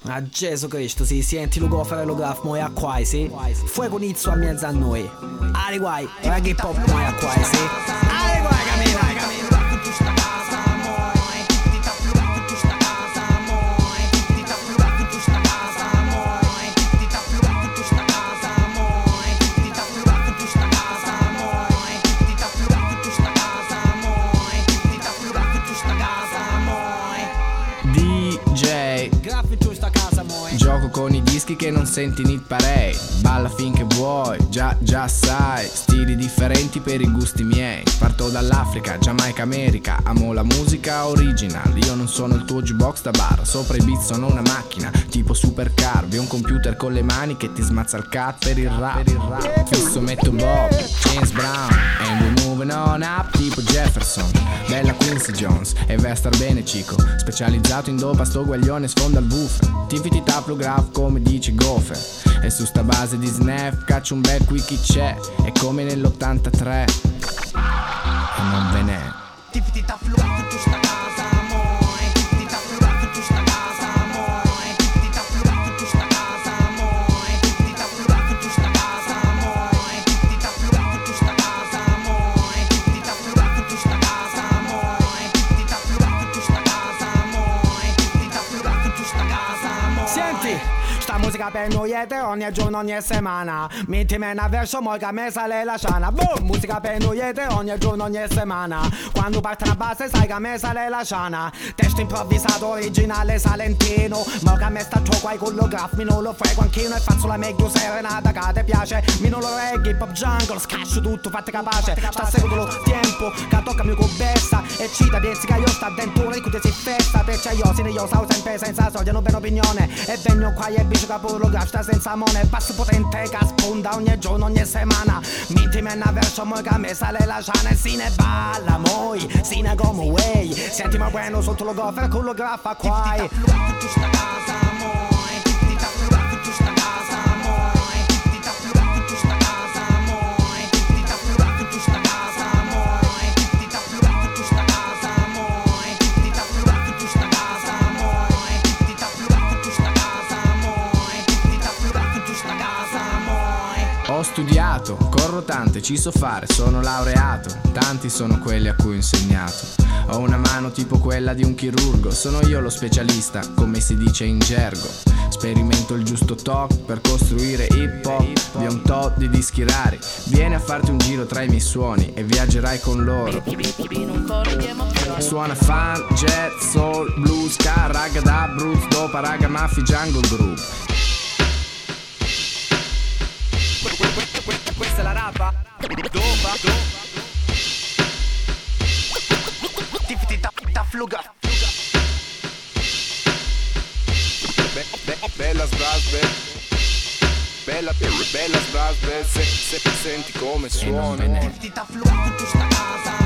A Gesù Cristo, sì, senti Lugo Ferrello Graf, moi a qua, sì? Fuego inizio a mezzo a noi. Ali guai, reggae pop, moi a qua, sì? Ali guai, camina. Gioco con i dischi che non senti nit parei. Balla finché vuoi, già sai. Stili differenti per i gusti miei. Parto dall'Africa, Giamaica, America. Amo la musica original. Io non sono il tuo jukebox da bar. Sopra i beat sono una macchina, tipo supercar. Vi un computer con le mani che ti smazza il cat per il rap. Fisso metto Bob, James Brown, and we're moving on up, tipo Jefferson. Bella Quincy Jones, e vai a star bene Cico. Specializzato in dopa, sto guaglione sfonda il buffet. Tiviti taplo graf come dice Gofer. E su sta base di snap caccio un bel qui chi c'è. È come nell'83 e non ve n'è. Tiviti taplo graf tu sta casa moi. Tiviti taplo graf tu sta casa moi. Tiviti taplo graf tu sta casa moi. Tiviti taplo graf tu sta casa moi. Tiviti taplo graf tu sta casa moi. Tiviti taplo graf tu sta casa moi. Tiviti taplo graf tu sta casa moi. Tiviti taplo graf tu sta casa moi. Senti, sta musica per noi è ogni giorno, ogni settimana. Mettimi una verso mo' che me sale la ciana. Boom, musica per noi è ogni giorno, ogni settimana. Quando parte una base sai che me sale la ciana. Testo improvvisato, originale, salentino. Mo' che me sta troppo ai collograf, mi non lo frego anch'io. E faccio la meglio serenata che ti piace. Mi non lo reggae, pop jungle, scascio tutto, fate capace. Sta seguendo lo tempo, che tocca mio cobessa. E cita, pensi che io sta dentro, ricute si festa. Perciò io, se ne io sao sempre senza soldi, non vedo opinione. E vengo qua e bicio capolo sta senza mone. Passo potente che sponda ogni giorno, ogni settimana. Mettimi una verso mo' che me sale la ciana. E si ne balla moi, si ne come way. Sentimi bueno sotto lo goffer con lo graffa qua. Tu sta casa moi. Ti taplo graf tu sta casa moi. Ti taplo graf tu sta casa moi. Ti taplo graf tu sta casa moi. Ti taplo graf tu sta casa moi. Ti taplo graf tu sta casa moi. Ti taplo graf tu sta casa moi. Ti taplo graf tu sta casa moi. Ho studiato, corro tante, ci so fare, sono laureato. Tanti sono quelli a cui ho insegnato. Ho una mano tipo quella di un chirurgo. Sono io lo specialista, come si dice in gergo. Sperimento il giusto talk per costruire hip hop. Vi ho un tot di dischi rari. Vieni a farti un giro tra i miei suoni e viaggerai con loro. Suona funk, jazz, soul, blues, ska, raga da Bruce, dopa, raga, mafia, jungle group. Questa è la rapa? Dopa? Fluga. Bella sbasbe. Bella sbasbe. Se senti come suona. Ti ta fluga tu sta casa.